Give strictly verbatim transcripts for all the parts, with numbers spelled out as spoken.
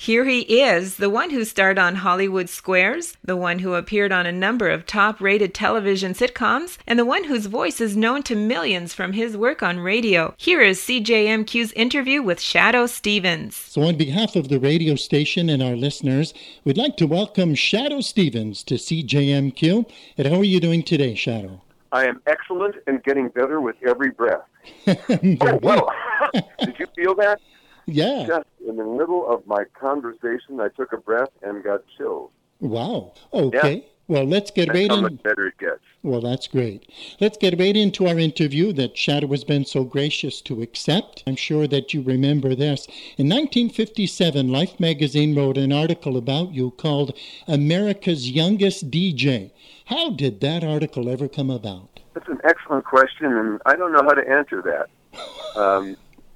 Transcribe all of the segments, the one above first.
here he is, the one who starred on Hollywood Squares, the one who appeared on a number of top-rated television sitcoms, and the one whose voice is known to millions from his work on radio. Here is C J M Q's interview with Shadoe Stevens. So on behalf of the radio station and our listeners, we'd like to welcome Shadoe Stevens to C J M Q. And how are you doing today, Shadoe? I am excellent and getting better with every breath. Oh, whoa. Did you feel that? Yeah. Just in the middle of my conversation, I took a breath and got chills. Wow. Okay. Yeah. Well, let's get that's right how in. much better it gets. Well, that's great. Let's get right into our interview that Shadoe has been so gracious to accept. I'm sure that you remember this. In nineteen fifty-seven, Life magazine wrote an article about you called America's Youngest D J. How did that article ever come about? That's an excellent question, and I don't know how to answer that. Um,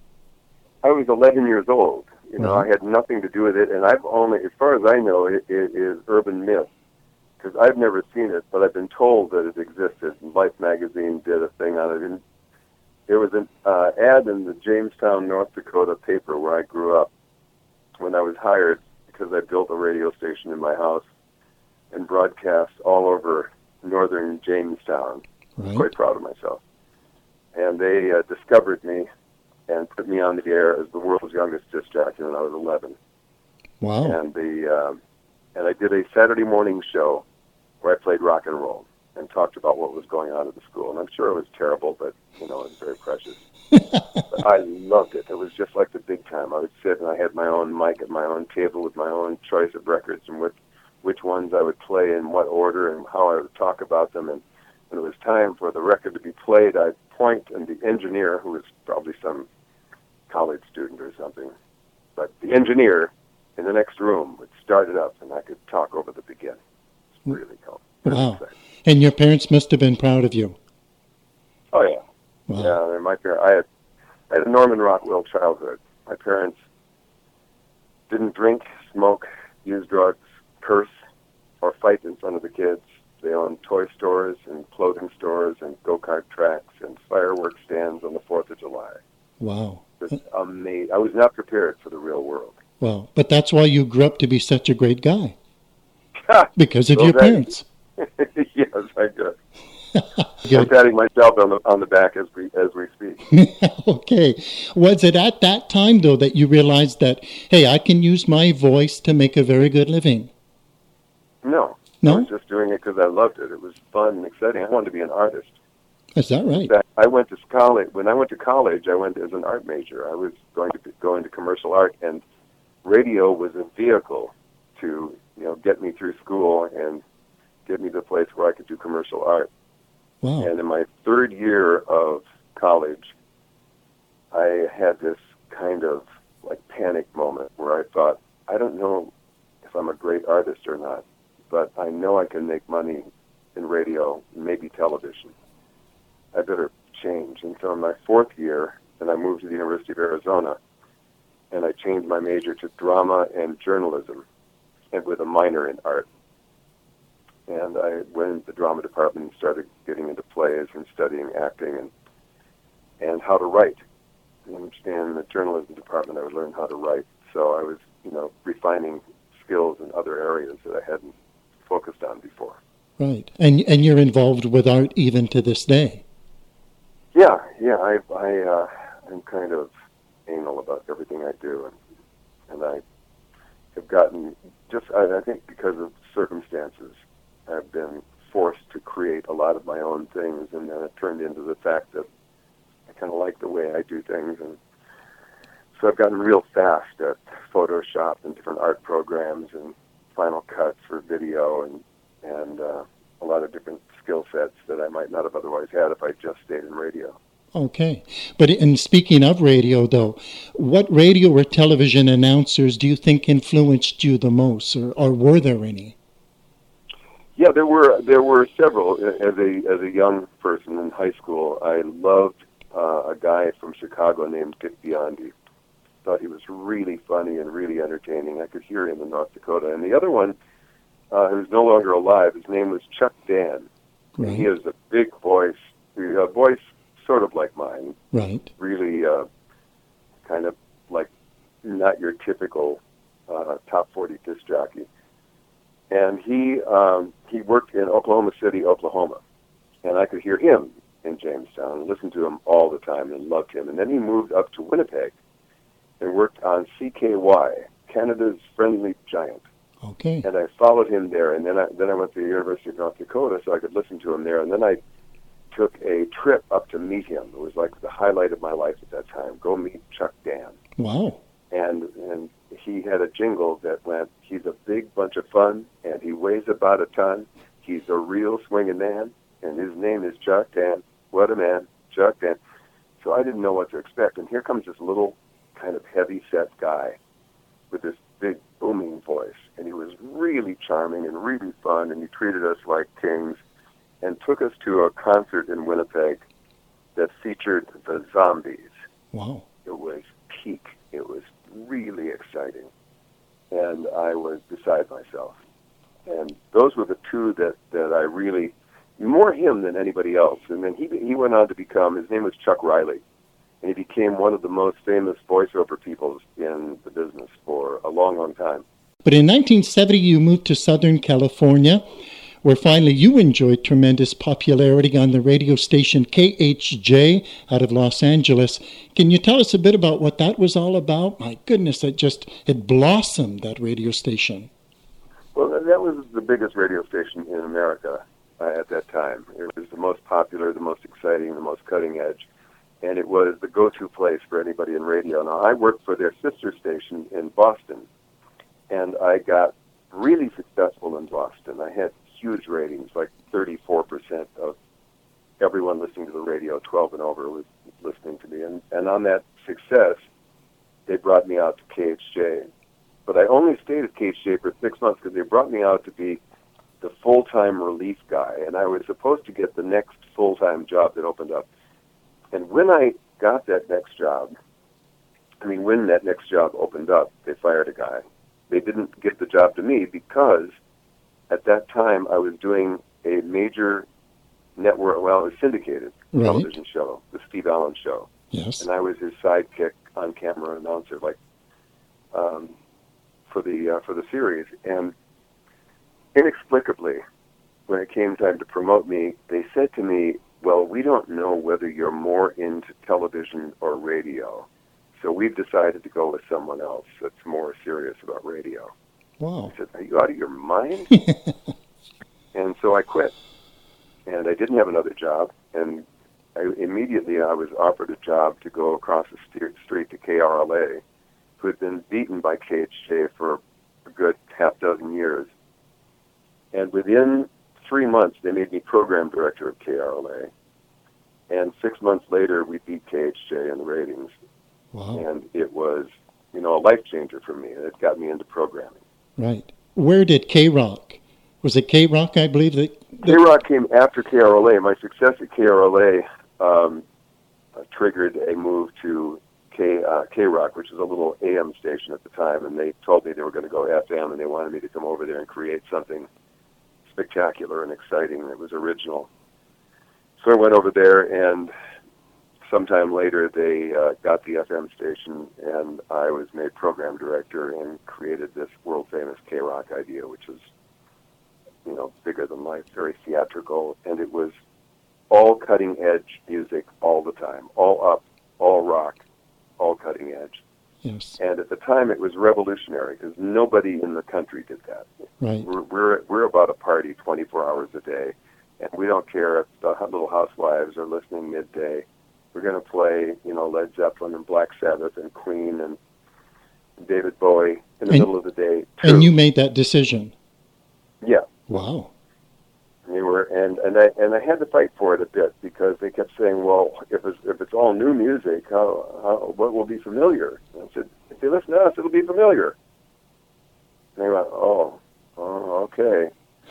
I was eleven years old. You know, Right. I had nothing to do with it, and I've only, as far as I know, it, it is urban myth. Because I've never seen it, but I've been told that it existed. Life magazine did a thing on it. And there was an uh, ad in the Jamestown, North Dakota paper where I grew up when I was hired because I built a radio station in my house and broadcast all over northern Jamestown. Right. I'm quite proud of myself. And they uh, discovered me and put me on the air as the world's youngest disc jockey when I was eleven. Wow. And the uh, and I did a Saturday morning show where I played rock and roll and talked about what was going on at the school. And I'm sure it was terrible, but, you know, it was very precious. But I loved it. It was just like the big time. I would sit and I had my own mic at my own table with my own choice of records and which, which ones I would play in what order and how I would talk about them. And when it was time for the record to be played, I'd point, and the engineer, who was probably some college student or something, but the engineer in the next room would start it up, and I could talk over the beginning. It's really cool. Wow. And your parents must have been proud of you. Oh, yeah. Wow. Yeah, my parents, I had, I had a Norman Rockwell childhood. My parents didn't drink, smoke, use drugs, curse, or fight in front of the kids. They owned toy stores and clothing stores and go-kart tracks and fireworks stands on the fourth of July. Wow. It was amazing. I was not prepared for the real world. Well, but that's why you grew up to be such a great guy. Because of So your that- parents. Yes, I do. I'm patting myself on the on the back as we as we speak. Okay. Was it at that time, though, that you realized that, hey, I can use my voice to make a very good living? No. No? I was just doing it because I loved it. It was fun and exciting. I wanted to be an artist. Is that right? In fact, I went to college. When I went to college, I went as an art major. I was going to be, go into commercial art, and radio was a vehicle to, you know, get me through school and get me to a place where I could do commercial art. Wow. And in my third year of college, I had this kind of like panic moment where I thought, I don't know if I'm a great artist or not, but I know I can make money in radio, maybe television. I better change. And so in my fourth year, then I moved to the University of Arizona, and I changed my major to drama and journalism, and with a minor in art. And I went into the drama department and started getting into plays and studying acting and and how to write. And in the journalism department, I would learn how to write. So I was, you know, refining skills in other areas that I hadn't focused on before. Right. And and you're involved with art even to this day. Yeah, yeah. I I uh, I'm kind of anal about everything I do, and and I have gotten just I, I think because of circumstances, I've been forced to create a lot of my own things, and then it turned into the fact that I kind of like the way I do things, and so I've gotten real fast at Photoshop and different art programs and Final Cut for video and and uh, a lot of different skill sets that I might not have otherwise had if I just stayed in radio. Okay. But in speaking of radio, though, what radio or television announcers do you think influenced you the most, or, or were there any? Yeah, there were there were several. As a as a young person in high school, I loved uh, a guy from Chicago named Dick Biondi. Thought he was really funny and really entertaining. I could hear him in North Dakota. And the other one, uh, who's no longer alive, his name was Chuck Dan. Right. And he has a big voice, a voice sort of like mine. Right. Really uh, kind of like not your typical uh, top forty disc jockey. And he um, he worked in Oklahoma City, Oklahoma. And I could hear him in Jamestown and listen to him all the time and loved him. And then he moved up to Winnipeg and worked on C K Y, Canada's Friendly Giant. Okay. And I followed him there. And then I, then I went to the University of North Dakota so I could listen to him there. And then I took a trip up to meet him. It was like the highlight of my life at that time. Go meet Chuck Dan. Wow. And and he had a jingle that went, he's a big bunch of fun, and he weighs about a ton. He's a real swinging man, and his name is Chuck Dan. What a man, Chuck Dan. So I didn't know what to expect. And here comes this little kind of heavy-set guy with this big booming voice. And he was really charming and really fun, and he treated us like kings and took us to a concert in Winnipeg that featured the Zombies. Wow. It was peak. It was really exciting. And I was beside myself. And those were the two that, that I really, more him than anybody else. And then he he went on to become, his name was Chuck Riley, and he became one of the most famous voiceover people in the business for a long, long time. But in nineteen seventy, you moved to Southern California, where finally you enjoyed tremendous popularity on the radio station K H J out of Los Angeles. Can you tell us a bit about what that was all about? My goodness, it just, it blossomed, that radio station. Well, that was the biggest radio station in America uh, at that time. It was the most popular, the most exciting, the most cutting edge, and it was the go-to place for anybody in radio. Now, I worked for their sister station in Boston, and I got really successful in Boston. I had huge ratings, like thirty-four percent of everyone listening to the radio, twelve and over, was listening to me. And, and on that success, they brought me out to K H J. But I only stayed at K H J for six months because they brought me out to be the full-time relief guy. And I was supposed to get the next full-time job that opened up. And when I got that next job, I mean, when that next job opened up, they fired a guy. They didn't give the job to me because at that time, I was doing a major network, well, it was syndicated right. television show, the Steve Allen Show. Yes. And I was his sidekick on-camera announcer, like, um, for the uh, for the series. And inexplicably, when it came time to promote me, they said to me, well, we don't know whether you're more into television or radio, so we've decided to go with someone else that's more serious about radio. Wow. I said, are you out of your mind? And so I quit. And I didn't have another job. And I, immediately I was offered a job to go across the st- street to K R L A, who had been beaten by K H J for a good half dozen years. And within three months, they made me program director of K R L A. And six months later, we beat K H J in the ratings. Wow. And it was, you know, a life changer for me. It got me into programming. Right. Where did K-Rock? Was it K-Rock, I believe? That, that... K-Rock came after K R L A. My success at K R L A um, uh, triggered a move to K, uh, K-Rock, which is a little A M station at the time, and they told me they were going to go F M, and they wanted me to come over there and create something spectacular and exciting that was original. So I went over there, and sometime later they uh, got the F M station, and I was made program director and created this world-famous K-Rock idea, which was, you know, bigger than life, very theatrical, and it was all cutting-edge music all the time, all up, all rock, all cutting edge. Yes. And at the time, it was revolutionary because nobody in the country did that. Right. We're, we're we're about a party twenty-four hours a day, and we don't care if the Little Housewives are listening midday. We're going to play, you know, Led Zeppelin and Black Sabbath and Queen and David Bowie in the and, middle of the day, too. And you made that decision? Yeah. Wow. They were, and, and I and I had to fight for it a bit because they kept saying, "Well, if it's if it's all new music, how, how what will be familiar?" And I said, "If they listen to us, it'll be familiar." And they went, "Oh, oh, okay."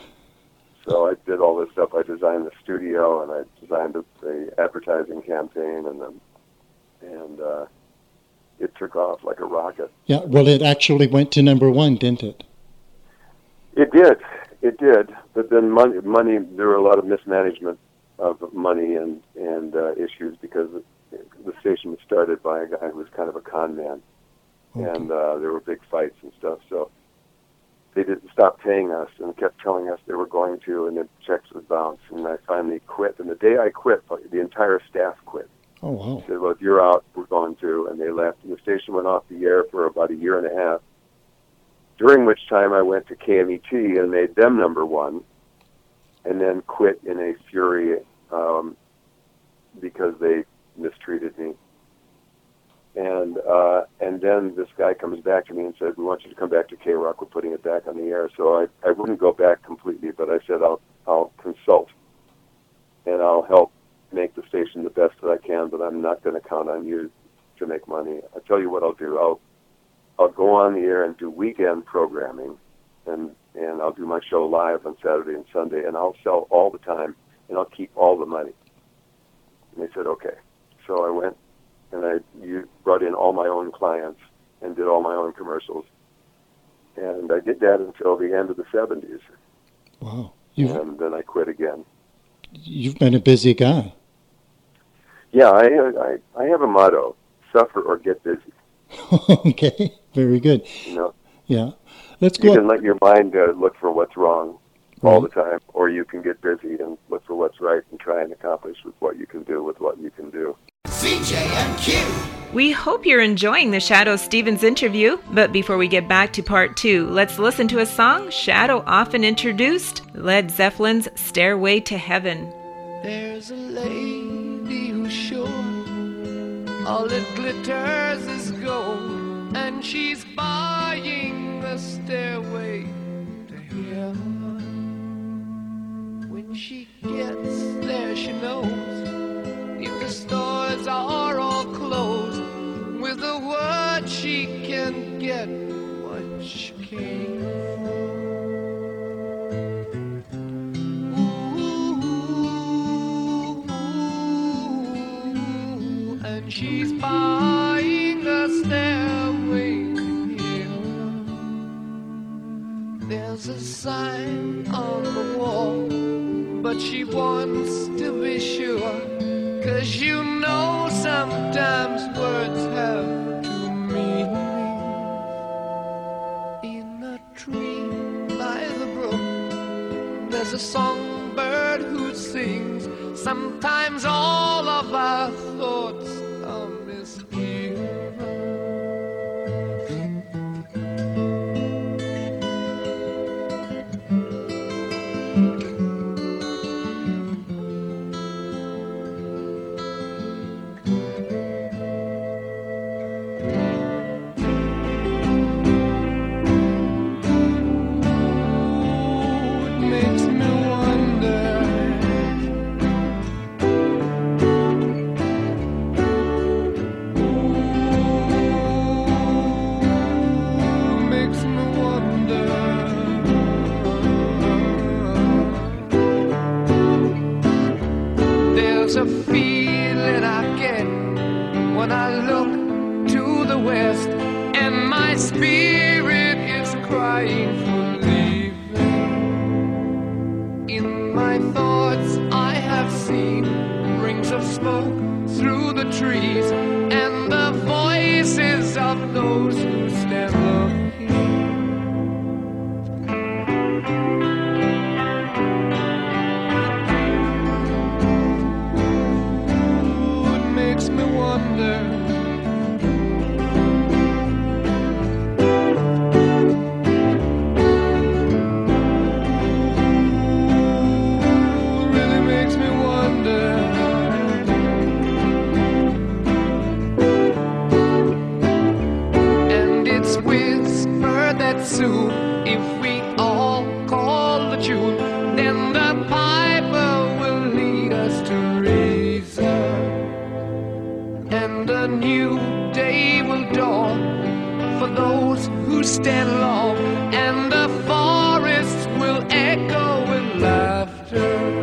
So I did all this stuff. I designed the studio, and I designed the, the advertising campaign, and the, and uh, it took off like a rocket. Yeah. Well, it actually went to number one, didn't it? It did. It did, but then money, money. There were a lot of mismanagement of money and and uh, issues because the, the station was started by a guy who was kind of a con man, Okay. and uh, there were big fights and stuff. So they didn't stop paying us and kept telling us they were going to, and the checks would bounce. And I finally quit. And the day I quit, the entire staff quit. Oh, wow. They said, well, if you're out, we're going to. And they left. And the station went off the air for about a year and a half, during which time I went to K M E T and made them number one, and then quit in a fury um, because they mistreated me. And uh, and then this guy comes back to me and said, we want you to come back to K-Rock. We're putting it back on the air. So I, I wouldn't go back completely, but I said I'll I'll consult, and I'll help make the station the best that I can, but I'm not going to count on you to make money. I'll tell you what I'll do. I'll I'll go on the air and do weekend programming, and, and I'll do my show live on Saturday and Sunday, and I'll sell all the time, and I'll keep all the money. And they said, okay. So I went, and I you brought in all my own clients and did all my own commercials. And I did that until the end of the seventies. Wow. You've, and then I quit again. You've been a busy guy. Yeah, I, I, I have a motto, suffer or get busy. Okay, very good. You know, yeah. Let's you go. can let your mind uh, look for what's wrong all the time, or you can get busy and look for what's right and try and accomplish with what you can do with what you can do. C J M Q. We hope you're enjoying the Shadoe Stevens interview, but before we get back to part two, let's listen to a song Shadoe often introduced, Led Zeppelin's Stairway to Heaven. There's a lady who's sure all that glitters is gold, and she's buying a stairway to heaven. When she gets there, she knows if the stores are all closed, with a word she can get what she came for. Ooh, and she's buying a stairway to heaven. There's a sign on the wall, but she wants to be sure, 'cause you know sometimes words have two meanings. In a tree by the brook, there's a songbird who sings. Sometimes all of our thoughts are misgiven. There's a feeling I get when I look to the west, and my spirit is crying for leaving. In my thoughts I have seen rings of smoke through the trees, and the voices of those who stand looking. If we all call the tune, then the piper will lead us to reason, and a new day will dawn for those who stand long, and the forests will echo with laughter.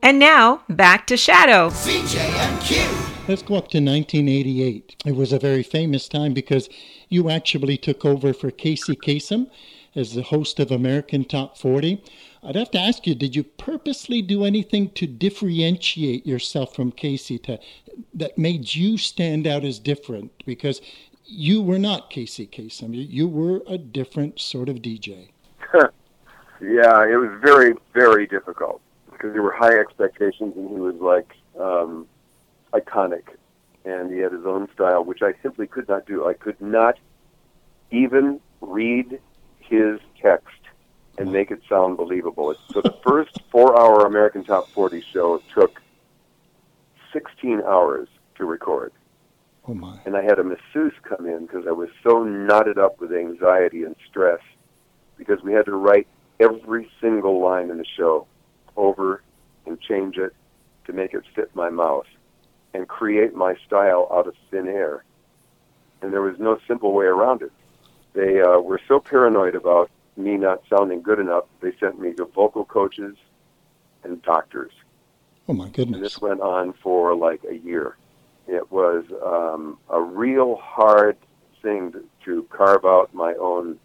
And now, back to Shadow. C J and Q. Let's go up to nineteen eighty-eight. It was a very famous time because you actually took over for Casey Kasem as the host of American Top forty. I'd have to ask you, did you purposely do anything to differentiate yourself from Casey to, that made you stand out as different? Because you were not Casey Kasem. You, you were a different sort of D J. Yeah, it was very, very difficult because there were high expectations, and he was like um, iconic, and he had his own style, which I simply could not do. I could not even read his text and make it sound believable. So the first four-hour American Top forty show took sixteen hours to record. Oh my! And I had a masseuse come in because I was so knotted up with anxiety and stress because we had to write every single line in the show over and change it to make it fit my mouth and create my style out of thin air. And there was no simple way around it. They uh, were so paranoid about me not sounding good enough, they sent me to vocal coaches and doctors. Oh my goodness. And this went on for like a year. It was um, a real hard thing to, to carve out my own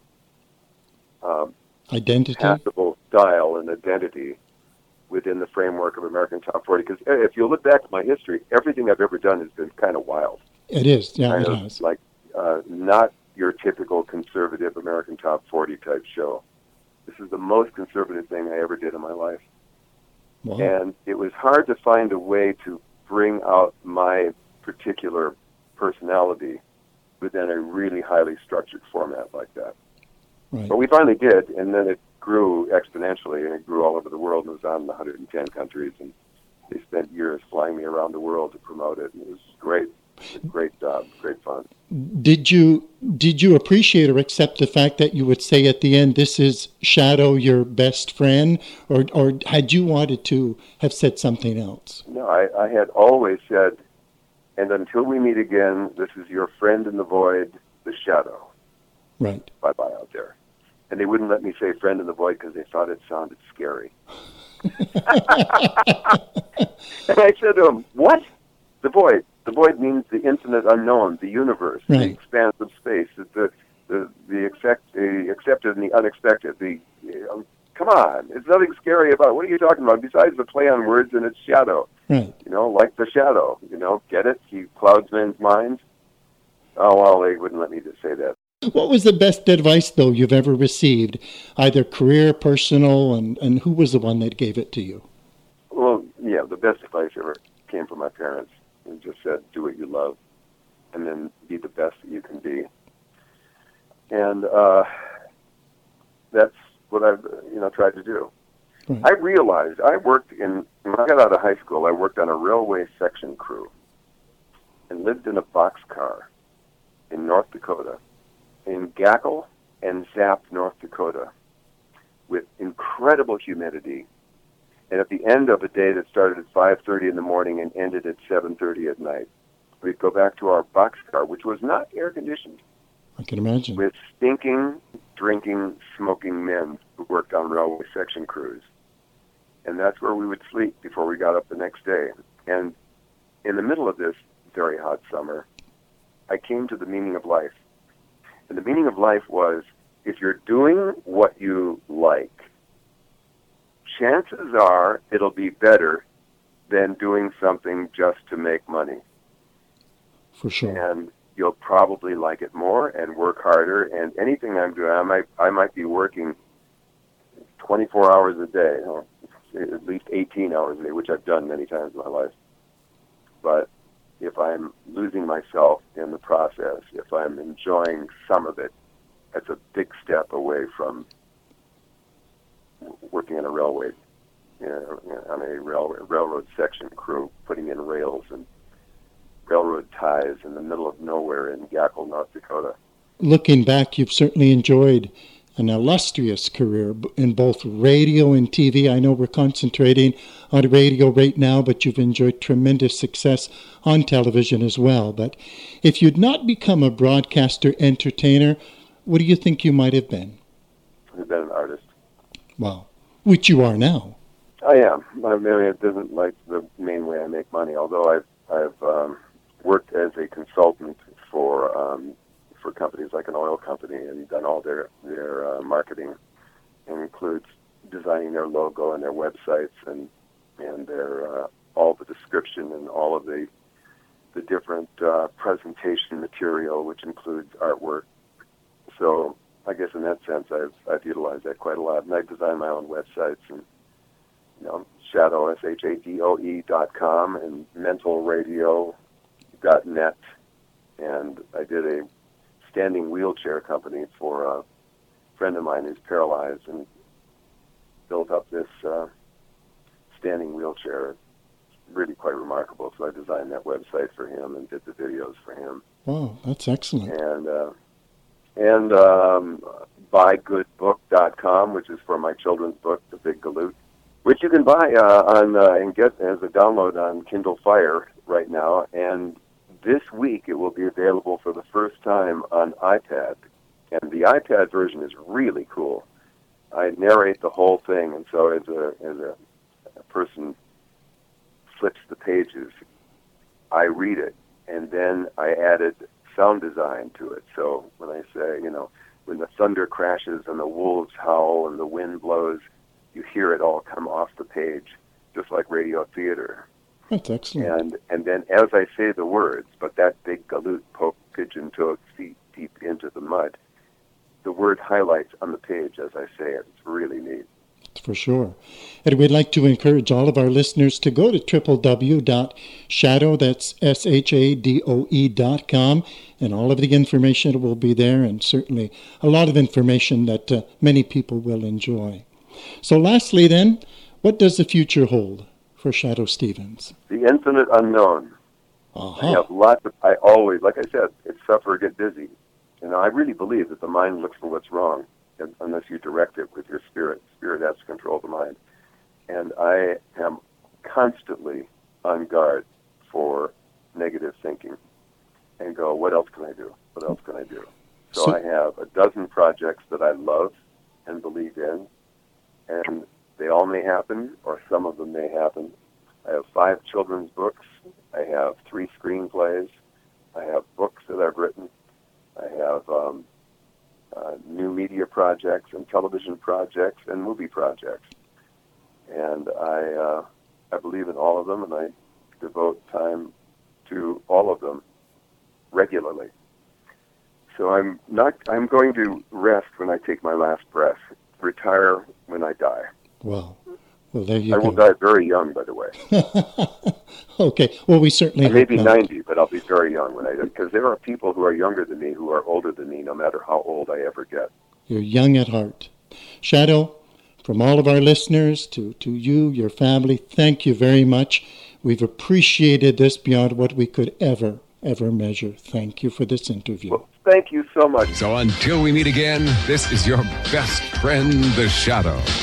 um, identity, passable style and identity within the framework of American Top forty. Because if you look back at my history, everything I've ever done has been kind of wild. It is, yeah, kind it of has. Like uh, not your typical conservative American Top forty type show. This is the most conservative thing I ever did in my life. Wow. And it was hard to find a way to bring out my particular personality within a really highly structured format like that. Right. But we finally did, and then it grew exponentially, and it grew all over the world, and it was on in one hundred ten countries, and they spent years flying me around the world to promote it, and it was great. It was a great job, great fun. Did you did you appreciate or accept the fact that you would say at the end, this is Shadow, your best friend, or or had you wanted to have said something else? No, I, I had always said, and until we meet again, this is your friend in the void, the Shadow. Right. Bye-bye out there. And they wouldn't let me say friend in the void because they thought it sounded scary. And I said to them, what? The void. The void means the infinite unknown, the universe, right. The expanse of space, the the the, accept, the accepted and the unexpected. The you know, come on, there's nothing scary about it. What are you talking about? Besides the play on words and its shadow. Right. You know, like the Shadow. You know, get it? He clouds men's minds. Oh well, they wouldn't let me just say that. What was the best advice, though, you've ever received, either career, personal, and, and who was the one that gave it to you? Well, yeah, the best advice ever came from my parents. And just said, do what you love, and then be the best that you can be. And uh, that's what I've, you know, tried to do. Right. I realized I worked in, when I got out of high school, I worked on a railway section crew and lived in a boxcar in North Dakota, in Gackle and Zap, North Dakota, with incredible humidity. And at the end of a day that started at five thirty in the morning and ended at seven thirty at night, we'd go back to our boxcar, which was not air-conditioned, I can imagine. with stinking, drinking, smoking men who worked on railway section crews. And that's where we would sleep before we got up the next day. And in the middle of this very hot summer, I came to the meaning of life. And the meaning of life was, if you're doing what you like, chances are it'll be better than doing something just to make money. For sure. And you'll probably like it more and work harder. And anything I'm doing, I might I might be working twenty-four hours a day, or at least eighteen hours a day, which I've done many times in my life. But if I'm losing myself in the process, if I'm enjoying some of it, that's a big step away from working on a railway, you know, on a railway, railroad section crew, putting in rails and railroad ties in the middle of nowhere in Gackle, North Dakota. Looking back, you've certainly enjoyed an illustrious career in both radio and T V. I know we're concentrating on radio right now, but you've enjoyed tremendous success on television as well. But if you'd not become a broadcaster entertainer, what do you think you might have been? I've been an artist. Wow. Which you are now. I am. I mean, it isn't like the main way I make money, although I've, I've um, worked as a consultant for um, for companies like an oil company and done all their, their uh, marketing, and includes designing their logo and their websites and and their uh, all the description and all of the the different uh, presentation material, which includes artwork. So I guess in that sense, I've I've utilized that quite a lot, and I design my own websites and you know Shadow S H A D O E dot com and mental radio dot net, and I did a standing wheelchair company for a friend of mine who's paralyzed and built up this uh, standing wheelchair. It's really quite remarkable. So I designed that website for him and did the videos for him. Oh, that's excellent. And uh, and um, buy good book dot com, which is for my children's book, The Big Galoot, which you can buy uh, on uh, and get as a download on Kindle Fire right now. And this week it will be available for the first time on iPad. And the iPad version is really cool. I narrate the whole thing, and so as a as a, a person flips the pages, I read it, and then I added sound design to it. So when I say, you know, when the thunder crashes and the wolves howl and the wind blows, you hear it all come off the page, just like radio theater. That's excellent. And and then as I say the words, but that big galoot poke pigeon toed feet deep into the mud, the word highlights on the page as I say it. It's really neat. For sure. And we'd like to encourage all of our listeners to go to w w w dot shadow, that's S H A D O E dot com, and all of the information will be there, and certainly a lot of information that uh, many people will enjoy. So lastly then, what does the future hold for Shadow Stevens? The infinite unknown. Uh-huh. I have lots of, I always, like I said, it's suffer, get busy. You know, I really believe that the mind looks for what's wrong unless you direct it with your spirit. Spirit has to control the mind. And I am constantly on guard for negative thinking and go, what else can I do? What else can I do? So, so I have a dozen projects that I love and believe in, and they all may happen, or some of them may happen. I have five children's books. I have three screenplays. I have books that I've written. I have um, uh, new media projects and television projects and movie projects. And I uh, I believe in all of them, and I devote time to all of them regularly. So I'm not. I'm going to rest when I take my last breath. Retire when I die. Wow. Well, there you I go. will die very young, by the way. Okay. Well, we certainly I may be not. ninety, but I'll be very young when I do, because there are people who are younger than me who are older than me, no matter how old I ever get. You're young at heart. Shadow, from all of our listeners to, to you, your family, thank you very much. We've appreciated this beyond what we could ever, ever measure. Thank you for this interview. Well, thank you so much. So until we meet again, this is your best friend, the Shadow.